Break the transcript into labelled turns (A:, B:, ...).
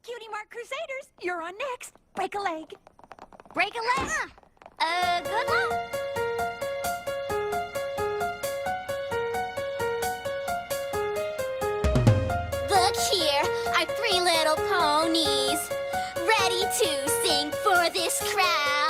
A: Cutie Mark Crusaders, you're on next. Break a leg.
B: Break a leg. Good luck.
C: Look here, our three little ponies, ready to sing for this crowd.